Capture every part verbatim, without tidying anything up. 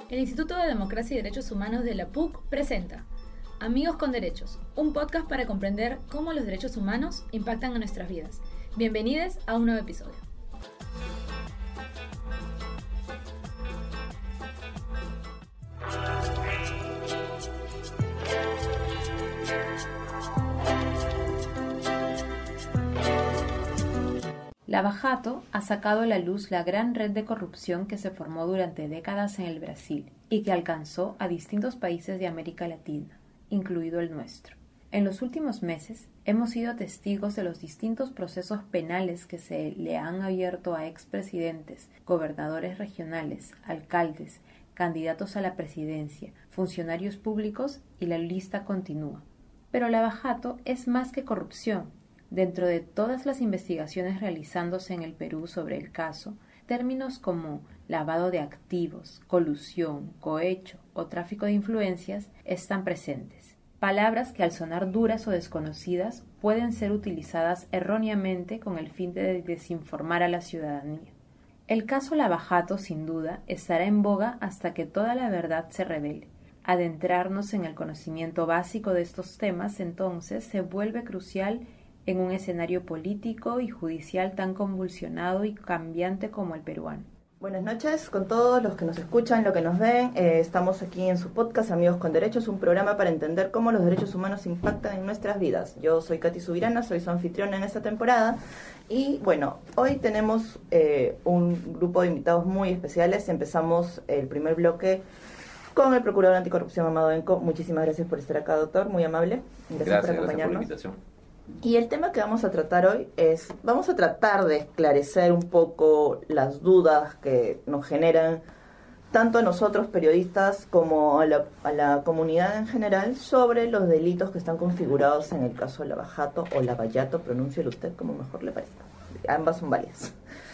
El Instituto de Democracia y Derechos Humanos de la P U C presenta Amigos con Derechos, un podcast para comprender cómo los derechos humanos impactan en nuestras vidas. Bienvenidos a un nuevo episodio. Lava Jato ha sacado a la luz la gran red de corrupción que se formó durante décadas en el Brasil y que alcanzó a distintos países de América Latina, incluido el nuestro. En los últimos meses hemos sido testigos de los distintos procesos penales que se le han abierto a expresidentes, gobernadores regionales, alcaldes, candidatos a la presidencia, funcionarios públicos y la lista continúa. Pero Lava Jato es más que corrupción. Dentro de todas las investigaciones realizándose en el Perú sobre el caso, términos como lavado de activos, colusión, cohecho o tráfico de influencias están presentes. Palabras que al sonar duras o desconocidas pueden ser utilizadas erróneamente con el fin de desinformar a la ciudadanía. El caso Lava Jato, sin duda, estará en boga hasta que toda la verdad se revele. Adentrarnos en el conocimiento básico de estos temas, entonces, se vuelve crucial en un escenario político y judicial tan convulsionado y cambiante como el peruano. Buenas noches con todos los que nos escuchan, los que nos ven. Eh, estamos aquí en su podcast Amigos con Derechos, un programa para entender cómo los derechos humanos impactan en nuestras vidas. Yo soy Katy Subirana, soy su anfitriona en esta temporada. Y bueno, hoy tenemos eh, un grupo de invitados muy especiales. Empezamos el primer bloque con el Procurador Anticorrupción, Amado Enco. Muchísimas gracias por estar acá, doctor, muy amable. Gracias, gracias por acompañarnos. Gracias por la invitación. Y el tema que vamos a tratar hoy es, vamos a tratar de esclarecer un poco las dudas que nos generan tanto a nosotros periodistas como a la, a la comunidad en general sobre los delitos que están configurados en el caso de Lava Jato o Lavallato, pronúncielo usted como mejor le parezca. Ambas son válidas.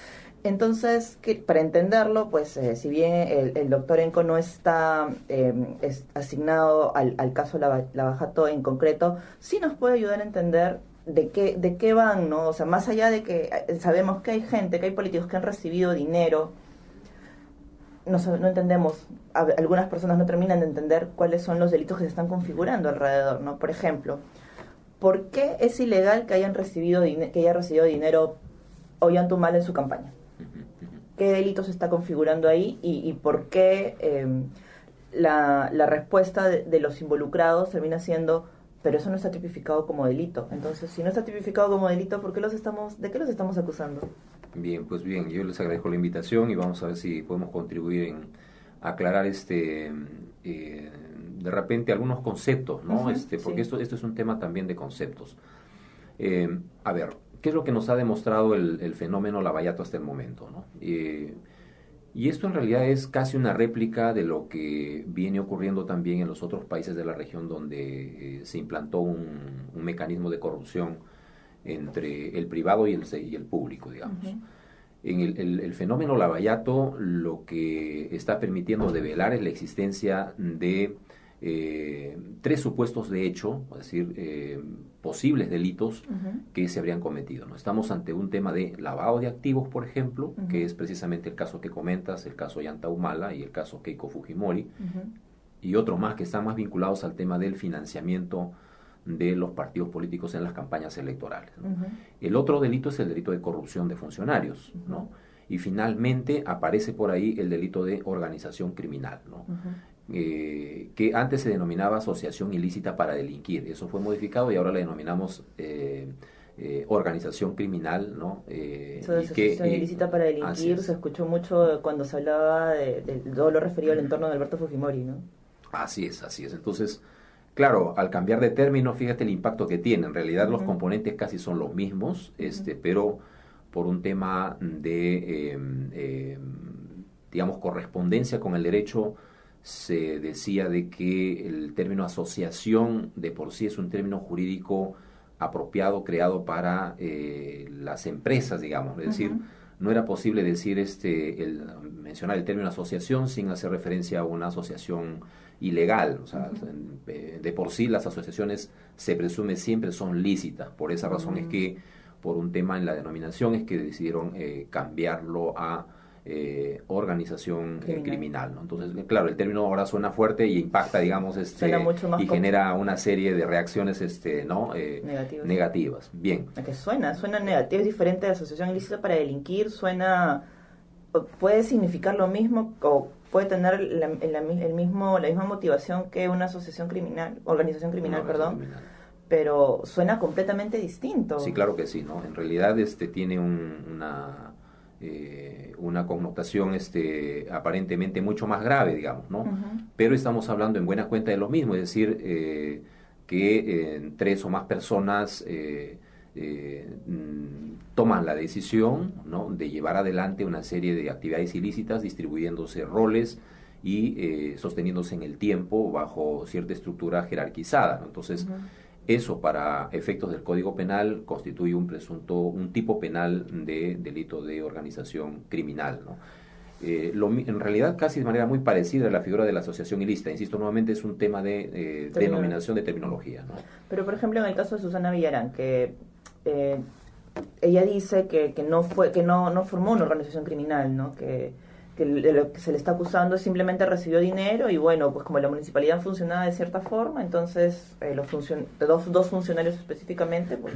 Entonces, que, para entenderlo, pues eh, si bien el, el doctor Enco no está eh, es asignado al, al caso Lava, Lava Jato en concreto, sí nos puede ayudar a entender de qué, de qué van, ¿no? O sea, más allá de que sabemos que hay gente, que hay políticos que han recibido dinero, no, no entendemos, algunas personas no terminan de entender cuáles son los delitos que se están configurando alrededor, ¿no? Por ejemplo, ¿por qué es ilegal que hayan recibido que haya recibido dinero Ollantaytamala en su campaña? ¿Qué delitos se está configurando ahí y, y por qué eh, la, la respuesta de, de los involucrados termina siendo, pero eso no está tipificado como delito? Entonces, si no está tipificado como delito, ¿por qué los estamos, ¿de qué los estamos acusando? Bien, pues bien, yo les agradezco la invitación y vamos a ver si podemos contribuir en aclarar este eh, de repente algunos conceptos, ¿no? Uh-huh, este, porque sí. esto, esto es un tema también de conceptos. Eh, a ver, ¿qué es lo que nos ha demostrado el, el fenómeno Lavallato hasta el momento, ¿no? Eh, y esto en realidad es casi una réplica de lo que viene ocurriendo también en los otros países de la región donde eh, se implantó un, un mecanismo de corrupción entre el privado y el, y el público, digamos. Uh-huh. En el, el, el fenómeno Lavallato lo que está permitiendo develar es la existencia de Eh, tres supuestos de hecho, es decir, eh, posibles delitos uh-huh. que se habrían cometido, ¿no? Estamos ante un tema de lavado de activos, por ejemplo, uh-huh. que es precisamente el caso que comentas, el caso Ollantaytamala y el caso Keiko Fujimori, uh-huh. y otros más que están más vinculados al tema del financiamiento de los partidos políticos en las campañas electorales, ¿no? Uh-huh. El otro delito es el delito de corrupción de funcionarios, uh-huh. ¿no? Y finalmente aparece por ahí el delito de organización criminal, ¿no? Uh-huh. Eh, que antes se denominaba asociación ilícita para delinquir. Eso fue modificado y ahora le denominamos eh, eh, organización criminal, ¿no? Eh, Eso de y asociación que, ilícita para delinquir se escuchó mucho cuando se hablaba de, de todo lo referido al entorno de Alberto Fujimori, ¿no? Así es, así es. Entonces, claro, al cambiar de término, fíjate el impacto que tiene. En realidad, uh-huh. los componentes casi son los mismos, este, uh-huh. pero por un tema de, eh, eh, digamos, correspondencia con el derecho, se decía de que el término asociación de por sí es un término jurídico apropiado, creado para eh, las empresas, digamos. Es decir, uh-huh. no era posible decir este el, mencionar el término asociación sin hacer referencia a una asociación ilegal. O sea, uh-huh. de por sí las asociaciones se presume siempre son lícitas. Por esa razón uh-huh. es que, por un tema en la denominación, es que decidieron eh, cambiarlo a eh, organización criminal, eh, criminal, ¿no? Entonces, claro, el término ahora suena fuerte y impacta, digamos, este, Suena mucho más y com- genera una serie de reacciones, este, ¿no? Eh, Negativas. negativas. Bien. A que suena, suena negativo, es diferente de asociación ilícita para delinquir, suena, puede significar lo mismo o puede tener la, la, el mismo, la misma motivación que una asociación criminal, organización criminal, Una perdón, organización criminal. Pero suena completamente distinto. Sí, claro que sí, ¿no? En realidad este tiene un, una eh, una connotación este aparentemente mucho más grave, digamos, ¿no? Uh-huh. Pero estamos hablando en buena cuenta de lo mismo, es decir, eh, que eh, tres o más personas eh, eh, toman la decisión, ¿no?, de llevar adelante una serie de actividades ilícitas, distribuyéndose roles y eh, sosteniéndose en el tiempo bajo cierta estructura jerarquizada, ¿no? Entonces, uh-huh. Eso, para efectos del Código Penal, constituye un presunto, un tipo penal de delito de organización criminal, ¿no? Eh, lo, en realidad, casi de manera muy parecida a la figura de la asociación ilícita. Insisto, nuevamente es un tema de eh, denominación de terminología, ¿no? Pero, por ejemplo, en el caso de Susana Villarán, que eh, ella dice que, que no fue, que no, no formó una organización criminal, ¿no? Que que lo que se le está acusando es simplemente recibió dinero y bueno, pues como la municipalidad funcionaba de cierta forma, entonces eh, los funcion- dos, dos funcionarios específicamente pues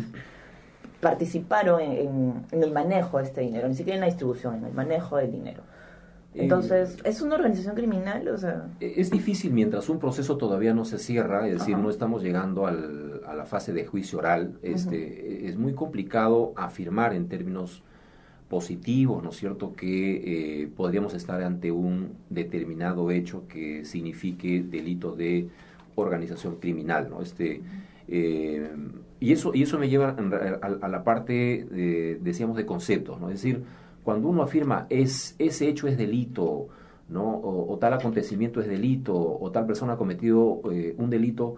participaron en, en, en el manejo de este dinero, ni siquiera en la distribución, en el manejo del dinero. Entonces, ¿es una organización criminal? O sea, es difícil mientras un proceso todavía no se cierra, es decir, Ajá. no estamos llegando al, a la fase de juicio oral. Este, uh-huh. Es muy complicado afirmar en términos positivos, ¿no es cierto?, que eh, podríamos estar ante un determinado hecho que signifique delito de organización criminal, ¿no? Este, eh, y eso y eso me lleva a, a, a la parte, de, decíamos, de conceptos, ¿no? Es decir, cuando uno afirma es ese hecho es delito, ¿no?, o, o tal acontecimiento es delito, o tal persona ha cometido eh, un delito,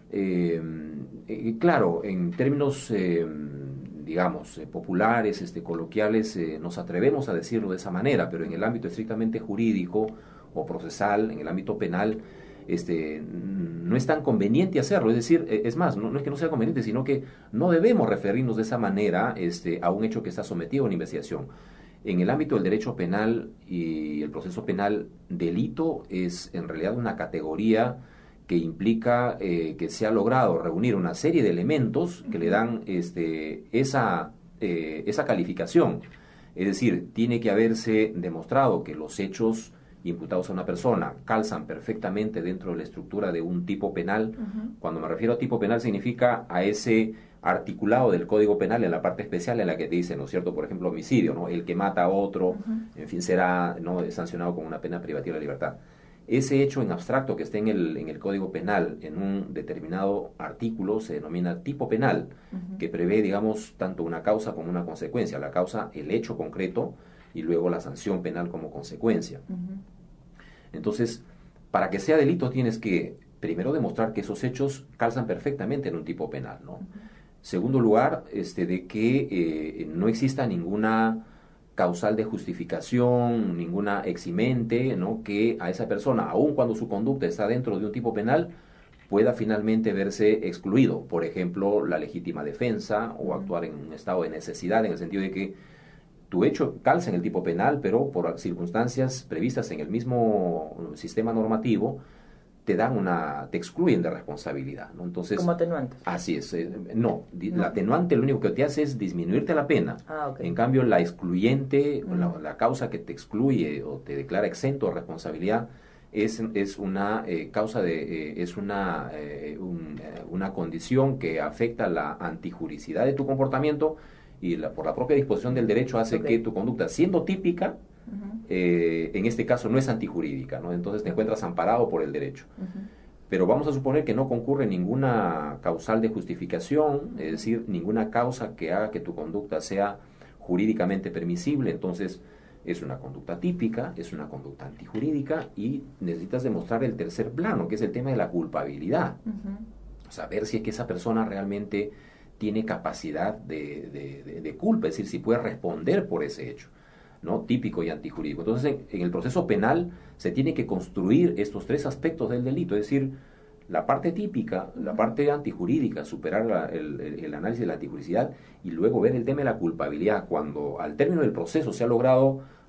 eh, eh, claro, en términos eh, digamos, eh, populares, este, coloquiales, eh, nos atrevemos a decirlo de esa manera, pero en el ámbito estrictamente jurídico o procesal, en el ámbito penal, este, no es tan conveniente hacerlo. Es decir, es más, no, no es que no sea conveniente, sino que no debemos referirnos de esa manera este, a un hecho que está sometido a una investigación. En el ámbito del derecho penal y el proceso penal, delito es en realidad una categoría que implica eh, que se ha logrado reunir una serie de elementos que le dan este, esa, eh, esa calificación. Es decir, tiene que haberse demostrado que los hechos imputados a una persona calzan perfectamente dentro de la estructura de un tipo penal. Uh-huh. Cuando me refiero a tipo penal significa a ese articulado del Código Penal en la parte especial en la que dice, ¿no es cierto?, por ejemplo, homicidio, ¿no?, el que mata a otro, uh-huh. en fin, será, ¿no?, sancionado con una pena privativa de libertad. Ese hecho en abstracto que esté en el, en el Código Penal, en un determinado artículo, se denomina tipo penal, uh-huh. que prevé, digamos, tanto una causa como una consecuencia. La causa, el hecho concreto, y luego la sanción penal como consecuencia. Uh-huh. Entonces, para que sea delito tienes que, primero, demostrar que esos hechos calzan perfectamente en un tipo penal, ¿no? Uh-huh. Segundo lugar, este, de que eh, no exista ninguna causal de justificación, ninguna eximente, ¿no?, que a esa persona, aun cuando su conducta está dentro de un tipo penal, pueda finalmente verse excluido. Por ejemplo, la legítima defensa o actuar en un estado de necesidad, en el sentido de que tu hecho calza en el tipo penal, pero por circunstancias previstas en el mismo sistema normativo, te dan una, te excluyen de responsabilidad, ¿no? Entonces, como atenuante. Así es. Eh, no, no, la atenuante lo único que te hace es disminuirte la pena. Ah, okay. En cambio, la excluyente, mm. la, la causa que te excluye o te declara exento de responsabilidad es, es una eh, causa de, eh, es una, eh, un, eh, una condición que afecta la antijuricidad de tu comportamiento y la, por la propia disposición del derecho hace okay. que tu conducta, siendo típica, Uh-huh. Eh, en este caso no es antijurídica, ¿no? Entonces te encuentras amparado por el derecho. Uh-huh. Pero vamos a suponer que no concurre ninguna causal de justificación, es decir, ninguna causa que haga que tu conducta sea jurídicamente permisible. Entonces es una conducta típica, es una conducta antijurídica y necesitas demostrar el tercer plano, que es el tema de la culpabilidad. Uh-huh. Saber si es que esa persona realmente tiene capacidad de, de, de, de culpa, es decir, si puede responder por ese hecho, ¿no?, típico y antijurídico. Entonces, en, en el proceso penal se tiene que construir estos tres aspectos del delito, es decir, la parte típica, la parte antijurídica, superar la, el, el, el análisis de la antijuricidad y luego ver el tema de la culpabilidad. Cuando al término del proceso se ha logrado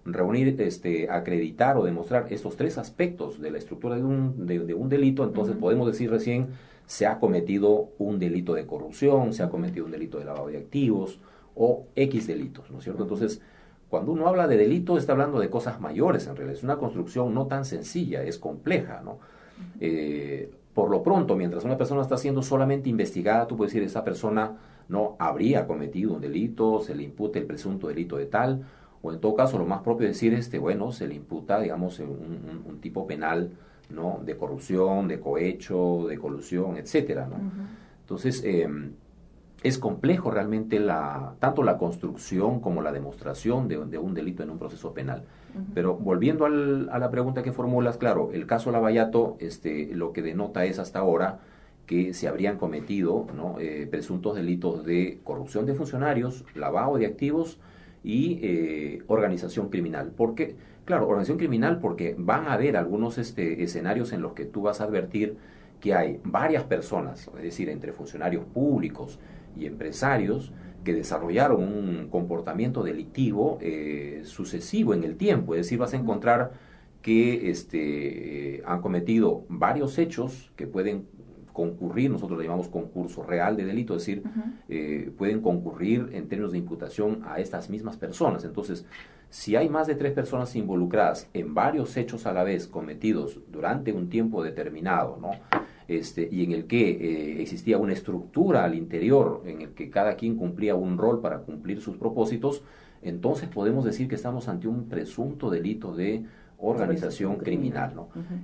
reunir, este, acreditar o demostrar estos tres aspectos de la estructura de un, de, de un delito, entonces uh-huh. podemos decir recién se ha cometido un delito de corrupción, se ha cometido un delito de lavado de activos o X delitos, ¿no es cierto? Entonces, cuando uno habla de delito, está hablando de cosas mayores, en realidad. Es una construcción no tan sencilla, es compleja, ¿no? Uh-huh. Eh, por lo pronto, mientras una persona está siendo solamente investigada, tú puedes decir, esa persona no habría cometido un delito, se le impute el presunto delito de tal, o en todo caso, lo más propio es decir, este, bueno, se le imputa, digamos, un, un, un tipo penal, ¿no? De corrupción, de cohecho, de colusión, etcétera, ¿no? Uh-huh. Entonces, eh, es complejo realmente la, tanto la construcción como la demostración de, de un delito en un proceso penal. Uh-huh. Pero volviendo al, a la pregunta que formulas, claro, el caso Lavallato, este, lo que denota es hasta ahora que se habrían cometido, ¿no? eh, presuntos delitos de corrupción de funcionarios, lavado de activos y eh, organización criminal. ¿Por qué? Claro, organización criminal porque van a haber algunos este, escenarios en los que tú vas a advertir que hay varias personas, es decir, entre funcionarios públicos y empresarios, que desarrollaron un comportamiento delictivo eh, sucesivo en el tiempo. Es decir, vas a encontrar que este, eh, han cometido varios hechos que pueden concurrir, nosotros le llamamos concurso real de delito, es decir, uh-huh. eh, pueden concurrir en términos de imputación a estas mismas personas. Entonces, si hay más de tres personas involucradas en varios hechos a la vez cometidos durante un tiempo determinado, ¿no? Este, y en el que eh, existía una estructura al interior, en el que cada quien cumplía un rol para cumplir sus propósitos, entonces podemos decir que estamos ante un presunto delito de organización criminal, ¿no? Uh-huh.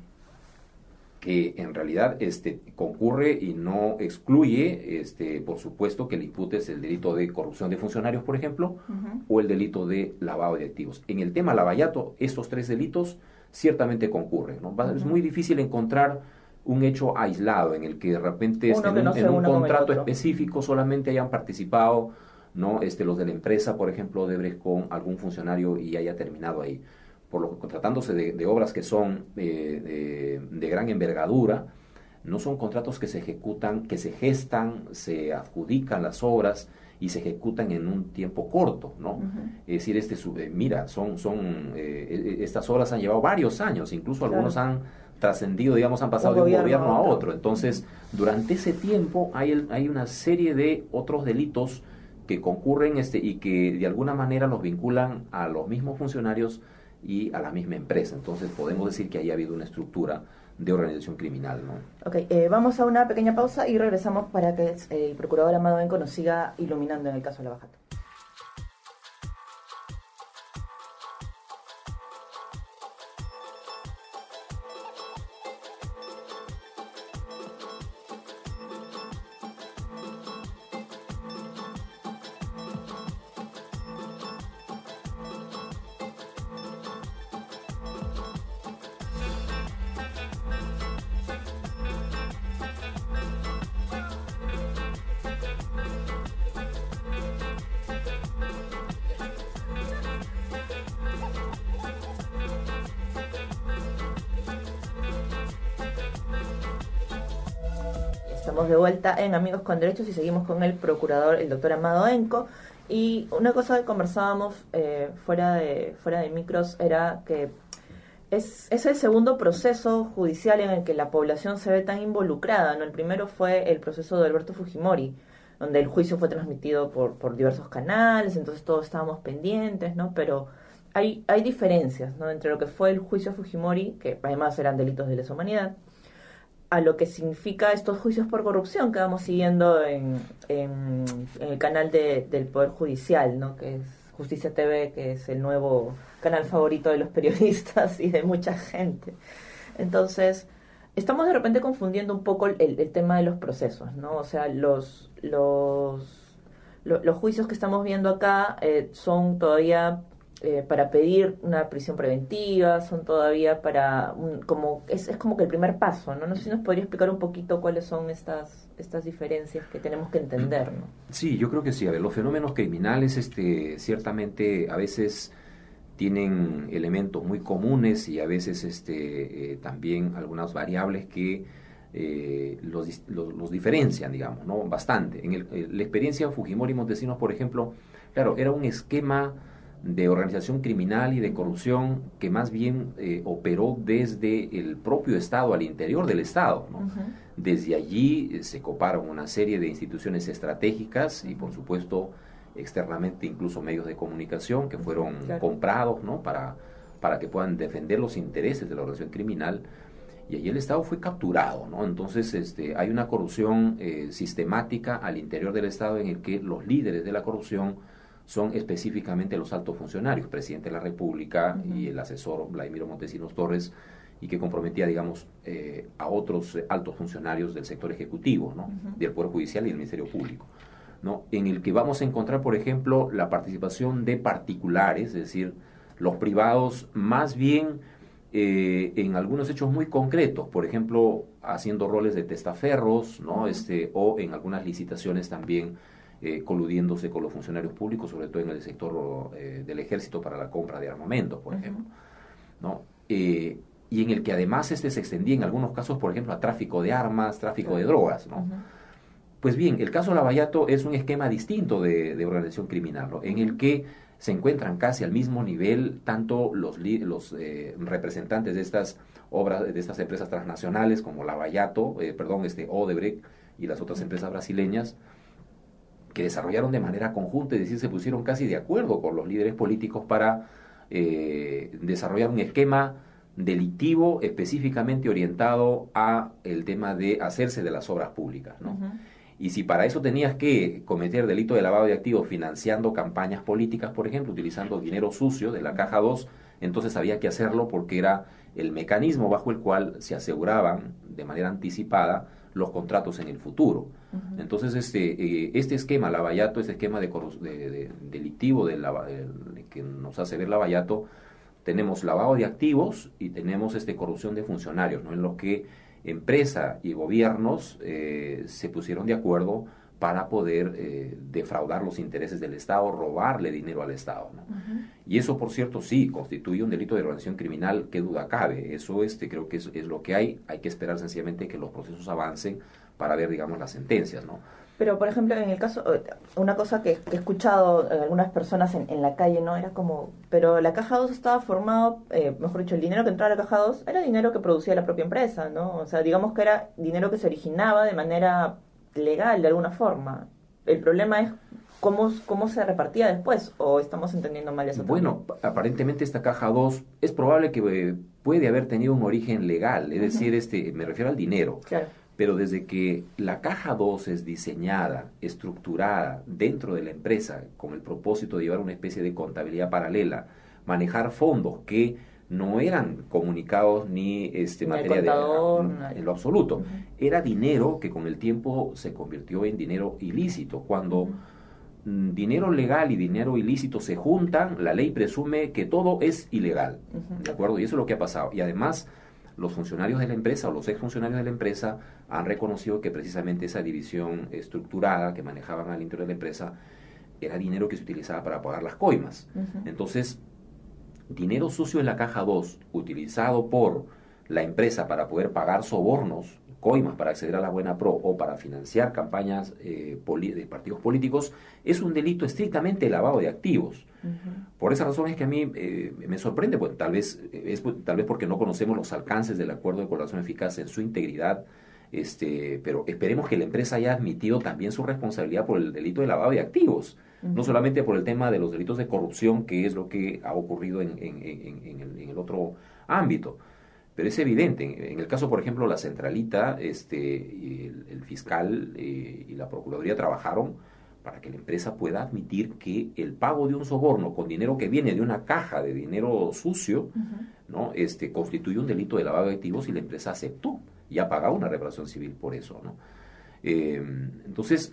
Que en realidad este, concurre y no excluye, este, por supuesto, que le imputes el delito de corrupción de funcionarios, por ejemplo, uh-huh. o el delito de lavado de activos. En el tema Lavallato, estos tres delitos ciertamente concurren, ¿no? Uh-huh. Es muy difícil encontrar un hecho aislado en el que de repente este, en, no en un contrato específico solamente hayan participado, ¿no? este, los de la empresa, por ejemplo, Odebrecht con algún funcionario y haya terminado ahí. Por lo que tratándose de, de obras que son eh, de, de gran envergadura, no son contratos que se ejecutan, que se gestan, se adjudican las obras y se ejecutan en un tiempo corto, ¿no? Uh-huh. Es decir, este, eh, mira, son, son, eh, estas obras han llevado varios años, incluso claro. algunos han trascendido, digamos, han pasado un de un gobierno, gobierno a otro. otro. Entonces, durante ese tiempo hay, el, hay una serie de otros delitos que concurren este, y que de alguna manera los vinculan a los mismos funcionarios y a la misma empresa. Entonces podemos decir que ahí ha habido una estructura de organización criminal, ¿no? Ok, eh, vamos a una pequeña pausa y regresamos para que eh, el procurador Amado Benco nos siga iluminando en el caso de Lavallato. Estamos de vuelta en Amigos con Derechos y seguimos con el procurador, el doctor Amado Benco. Y una cosa que conversábamos eh, fuera de fuera de micros era que es, es el segundo proceso judicial en el que la población se ve tan involucrada, ¿no? El primero fue el proceso de Alberto Fujimori, donde el juicio fue transmitido por, por diversos canales, entonces todos estábamos pendientes, ¿no? Pero hay, hay diferencias, ¿no? Entre lo que fue el juicio Fujimori, que además eran delitos de lesa humanidad, a lo que significa estos juicios por corrupción que vamos siguiendo en, en, en el canal de, del Poder Judicial, ¿no? Que es Justicia T V, que es el nuevo canal favorito de los periodistas y de mucha gente. Entonces, estamos de repente confundiendo un poco el, el tema de los procesos, ¿no? O sea, los, los, lo, los juicios que estamos viendo acá eh, son todavía... Eh, para pedir una prisión preventiva, son todavía para un, como es, es como que el primer paso, ¿no? No sé si nos podría explicar un poquito cuáles son estas estas diferencias que tenemos que entender, ¿no? Sí, yo creo que sí. A ver, los fenómenos criminales, este, ciertamente a veces tienen elementos muy comunes y a veces, este, eh, también algunas variables que eh, los, los, los diferencian, digamos, ¿no? Bastante. En el, la experiencia Fujimori y Montesinos, por ejemplo, claro, era un esquema de organización criminal y de corrupción que más bien eh, operó desde el propio Estado, al interior del Estado, ¿no? Uh-huh. Desde allí eh, se coparon una serie de instituciones estratégicas y, por supuesto, externamente incluso medios de comunicación que fueron claro. comprados, ¿no? para, para que puedan defender los intereses de la organización criminal, y allí el Estado fue capturado, ¿no? Entonces este, hay una corrupción eh, sistemática al interior del Estado en el que los líderes de la corrupción son específicamente los altos funcionarios, presidente de la República uh-huh. y el asesor Vladimiro Montesinos Torres, y que comprometía, digamos, eh, a otros eh, altos funcionarios del sector ejecutivo, ¿no? Uh-huh. Del Poder Judicial y del Ministerio Público, ¿no? En el que vamos a encontrar, por ejemplo, la participación de particulares, es decir, los privados, más bien eh, en algunos hechos muy concretos, por ejemplo, haciendo roles de testaferros, ¿no? Uh-huh. este, o en algunas licitaciones también eh, coludiéndose con los funcionarios públicos, sobre todo en el sector eh, del ejército para la compra de armamentos, por uh-huh. ejemplo, ¿no? Eh, y en el que además este se extendía en algunos casos, por ejemplo, a tráfico de armas, tráfico claro. de drogas, ¿no? Uh-huh. Pues bien, el caso Lavallato es un esquema distinto de, de organización criminal, ¿no? En el que se encuentran casi al mismo nivel tanto los, los eh, representantes de estas obras, de estas empresas transnacionales como Lavallato, eh, perdón, este Odebrecht y las otras empresas brasileñas, que desarrollaron de manera conjunta, es decir, se pusieron casi de acuerdo con los líderes políticos para eh, desarrollar un esquema delictivo específicamente orientado a el tema de hacerse de las obras públicas, ¿no? Uh-huh. Y si para eso tenías que cometer delito de lavado de activos financiando campañas políticas, por ejemplo, utilizando dinero sucio de la caja dos, entonces había que hacerlo porque era el mecanismo bajo el cual se aseguraban de manera anticipada los contratos en el futuro. Uh-huh. Entonces, este eh, este esquema Lavallato, este esquema de, de, de delictivo de lava, de, de que nos hace ver Lavallato, tenemos lavado de activos y tenemos este corrupción de funcionarios, ¿no? En los que empresa y gobiernos eh, se pusieron de acuerdo para poder eh, defraudar los intereses del Estado, robarle dinero al Estado, ¿no? Uh-huh. Y eso, por cierto, sí, constituye un delito de organización criminal, qué duda cabe. Eso este, creo que es, es lo que hay. Hay que esperar sencillamente que los procesos avancen para ver, digamos, las sentencias, ¿no? Pero, por ejemplo, en el caso, una cosa que, que he escuchado a algunas personas en, en la calle, ¿no? Era como, pero la caja dos estaba formado, eh, mejor dicho, el dinero que entraba a la caja dos era dinero que producía la propia empresa, ¿no? O sea, digamos que era dinero que se originaba de manera legal, de alguna forma. El problema es cómo, cómo se repartía después, o estamos entendiendo mal eso. Bueno, también. Aparentemente esta caja dos es probable que eh, puede haber tenido un origen legal, es uh-huh. decir, este, me refiero al dinero. Claro. Pero desde que la caja dos es diseñada, estructurada dentro de la empresa con el propósito de llevar una especie de contabilidad paralela, manejar fondos que no eran comunicados ni este ni materia contador, de en lo absoluto, uh-huh. era dinero que con el tiempo se convirtió en dinero ilícito. Cuando uh-huh. m, dinero legal y dinero ilícito se juntan, la ley presume que todo es ilegal, uh-huh. ¿de acuerdo? Y eso es lo que ha pasado. Y además, los funcionarios de la empresa o los exfuncionarios de la empresa han reconocido que precisamente esa división estructurada que manejaban al interior de la empresa era dinero que se utilizaba para pagar las coimas. Uh-huh. Entonces, dinero sucio en la caja dos, utilizado por la empresa para poder pagar sobornos, coimas para acceder a la Buena Pro o para financiar campañas eh, poli- de partidos políticos, es un delito estrictamente lavado de activos. Uh-huh. Por esa razón es que a mí eh, me sorprende, pues, tal vez es tal vez porque no conocemos los alcances del acuerdo de colaboración eficaz en su integridad, este, pero esperemos que la empresa haya admitido también su responsabilidad por el delito de lavado de activos, uh-huh. no solamente por el tema de los delitos de corrupción, que es lo que ha ocurrido en, en, en, en, el, en el otro ámbito. Pero es evidente, en el caso, por ejemplo, la centralita, este, el, el fiscal eh, y la procuraduría trabajaron para que la empresa pueda admitir que el pago de un soborno con dinero que viene de una caja de dinero sucio, uh-huh. ¿no? este, constituye un delito de lavado de activos, y la empresa aceptó y ha pagado una reparación civil por eso, ¿no? Eh, entonces,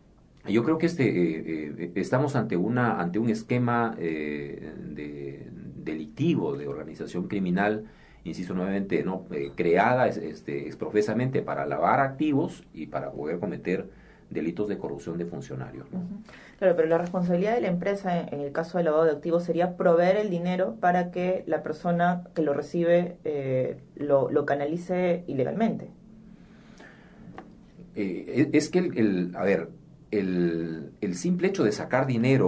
yo creo que este eh, eh, estamos ante una ante un esquema eh, de, delictivo de organización criminal, insisto nuevamente, no eh, creada este, exprofesamente para lavar activos y para poder cometer delitos de corrupción de funcionarios, ¿no? Uh-huh. Claro, pero la responsabilidad de la empresa en el caso del lavado de activos sería proveer el dinero para que la persona que lo recibe eh, lo, lo canalice ilegalmente. Eh, es que el, el a ver el, el simple hecho de sacar dinero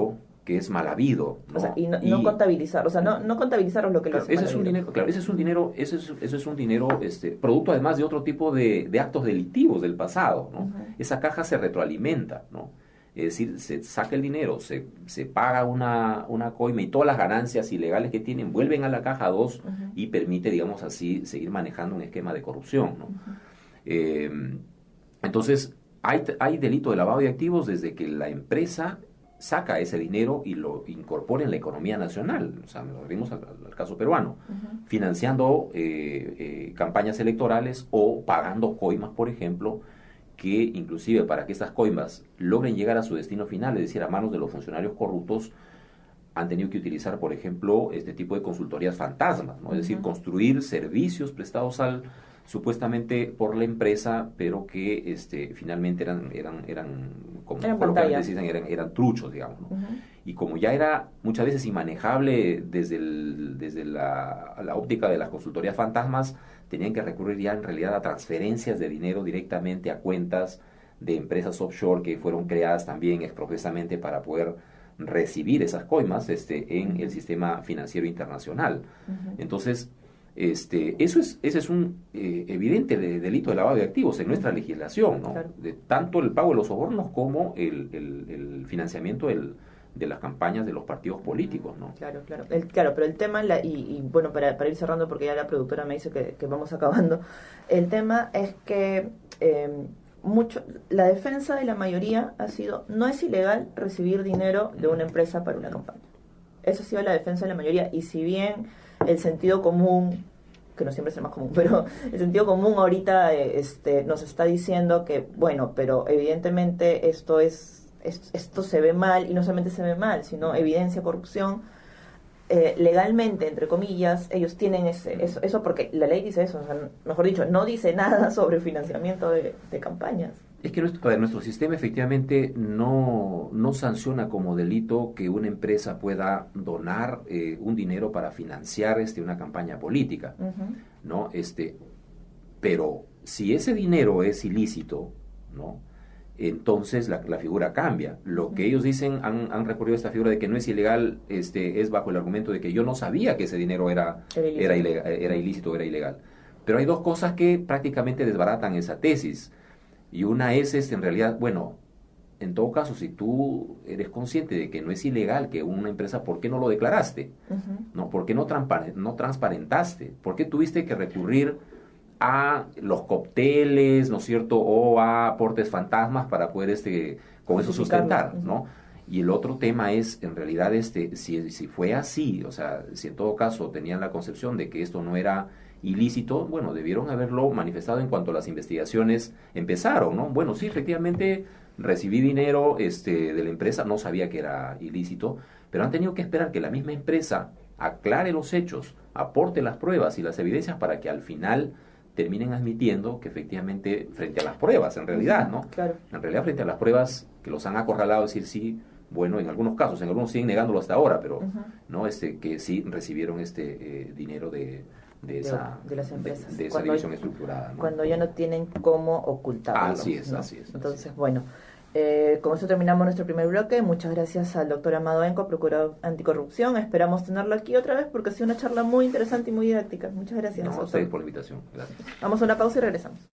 que es mal habido, ¿no? O sea, y no, y no contabilizar, o sea, no, no contabilizar lo que lo hace ese mal es un habido. dinero, claro, ese es un dinero, ese es, ese es un dinero, este, producto además de otro tipo de, de actos delictivos del pasado, ¿no? Uh-huh. Esa caja se retroalimenta, ¿no? Es decir, se saca el dinero, se, se paga una, una coima y todas las ganancias ilegales que tienen vuelven a la caja dos uh-huh. y permite, digamos así, seguir manejando un esquema de corrupción, ¿no? Uh-huh. Eh, entonces, hay, hay delito de lavado de activos desde que la empresa saca ese dinero y lo incorpora en la economía nacional. O sea, nos referimos al, al caso peruano, uh-huh. financiando eh, eh, campañas electorales o pagando coimas, por ejemplo, que inclusive para que estas coimas logren llegar a su destino final, es decir, a manos de los funcionarios corruptos, han tenido que utilizar, por ejemplo, este tipo de consultorías fantasmas, ¿no? Uh-huh. Es decir, construir servicios prestados al supuestamente por la empresa, pero que este, finalmente eran, eran, eran como eran, coloquialmente dicen, eran, eran truchos, digamos, ¿no? Uh-huh. Y como ya era muchas veces inmanejable desde, el, desde la, la óptica de las consultorías fantasmas, tenían que recurrir ya en realidad a transferencias de dinero directamente a cuentas de empresas offshore que fueron creadas también exprofesamente para poder recibir esas coimas este, en el sistema financiero internacional. Uh-huh. Entonces, Este, eso es, ese es un eh, evidente de, delito de lavado de activos en nuestra legislación, ¿no? Claro. De tanto el pago de los sobornos como el, el, el financiamiento del, de las campañas de los partidos políticos, ¿no? Claro, claro. El, claro, pero el tema, la, y, y bueno, para, para ir cerrando, porque ya la productora me dice que, que vamos acabando, el tema es que eh, mucho la defensa de la mayoría ha sido, no es ilegal recibir dinero de una empresa para una campaña. Eso ha sido la defensa de la mayoría, y si bien el sentido común, que no siempre es el más común, pero el sentido común ahorita este, nos está diciendo que, bueno, pero evidentemente esto es, es esto se ve mal, y no solamente se ve mal, sino evidencia corrupción, eh, legalmente, entre comillas, ellos tienen ese, eso, eso porque la ley dice eso, o sea, mejor dicho, no dice nada sobre financiamiento de, de campañas. Es que nuestro, a ver, nuestro sistema efectivamente no, no sanciona como delito que una empresa pueda donar eh, un dinero para financiar este, una campaña política, uh-huh. ¿no? Este, pero si ese dinero es ilícito, ¿no? Entonces la, la figura cambia. Lo uh-huh. que ellos dicen, han, han recurrido a esta figura de que no es ilegal, este, es bajo el argumento de que yo no sabía que ese dinero era, era, ilícito. Era, ilegal, era ilícito o era ilegal. Pero hay dos cosas que prácticamente desbaratan esa tesis. Y una es, es en realidad, bueno, en todo caso, si tú eres consciente de que no es ilegal que una empresa, ¿por qué no lo declaraste? Uh-huh. ¿No? ¿Por qué no, transpa- no transparentaste? ¿Por qué tuviste que recurrir a los cócteles, ¿no es cierto?, o a aportes fantasmas para poder este, con eso sustentar, ¿no? Uh-huh. Y el otro tema es, en realidad, este, si, si fue así, o sea, si en todo caso tenían la concepción de que esto no era ilícito, bueno, debieron haberlo manifestado en cuanto las investigaciones empezaron, ¿no? Bueno, sí, efectivamente recibí dinero este, de la empresa, no sabía que era ilícito, pero han tenido que esperar que la misma empresa aclare los hechos, aporte las pruebas y las evidencias para que al final terminen admitiendo que efectivamente frente a las pruebas, en realidad, ¿no? Claro. En realidad frente a las pruebas que los han acorralado, decir sí, bueno, en algunos casos, en algunos siguen negándolo hasta ahora, pero uh-huh. no este que sí recibieron este eh, dinero de de esa, de, de las empresas, de, de esa cuando, división estructurada, ¿no? Cuando ya no tienen cómo ocultarlo. Así es, ¿no? así es. Entonces, así es. bueno, eh, con eso terminamos nuestro primer bloque. Muchas gracias al doctor Amado Enco, procurador anticorrupción. Esperamos tenerlo aquí otra vez porque ha sido una charla muy interesante y muy didáctica. Muchas gracias. No, a ustedes por la invitación. Gracias. Vamos a una pausa y regresamos.